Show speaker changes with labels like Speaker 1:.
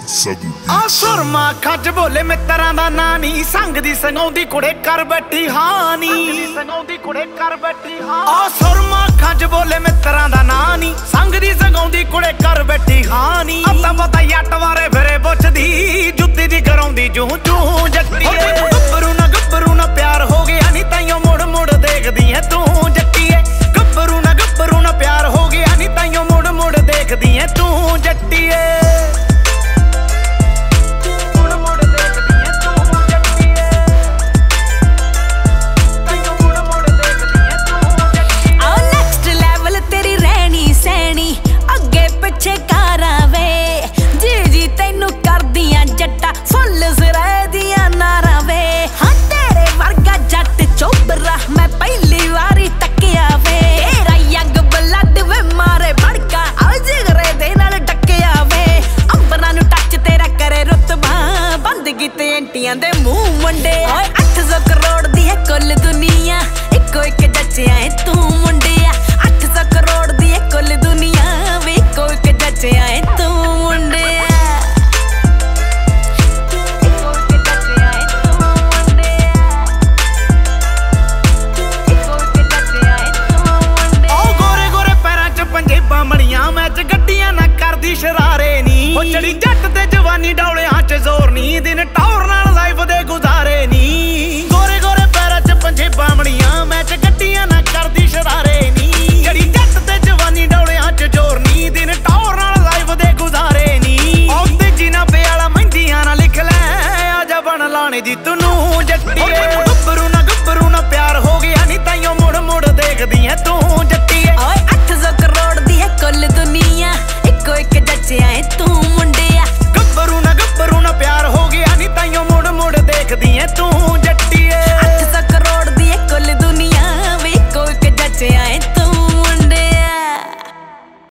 Speaker 1: ਆ ਸੁਰਮਾ ਖੱਜ ਬੋਲੇ ਮਿੱਤਰਾਂ ਦਾ ਨਾਂ ਨੀ, ਸੰਗ ਦੀ ਸੰਗਾਉਂਦੀ ਕੁੜੇ ਕਰ ਬੈਠੀ ਹਾਨੀ। ਆ ਸੁਰਮਾ ਖੱਜ ਬੋਲੇ ਮਿੱਤਰਾਂ ਦਾ ਨਾਂ ਨੀ, ਸੰਗ ਦੀ ਸੰਗਾਉਂਦੀ ਕੁੜੇ ਕਰ ਬੈਠੀ ਹਾਨੀ। ਅੱਤਾ ਪਤਾ ਜੱਟ ਵਾਰੇ ਫਿਰੇ ਪੁੱਛਦੀ, ਜੁੱਤੀ ਦੀ ਕਰਾਉਂਦੀ ਜੂ ਜੂ ਜੱਟੀਏ। ਗੱਭਰੂ ਨਾ ਪਿਆਰ ਹੋ ਗਿਆ ਨੀ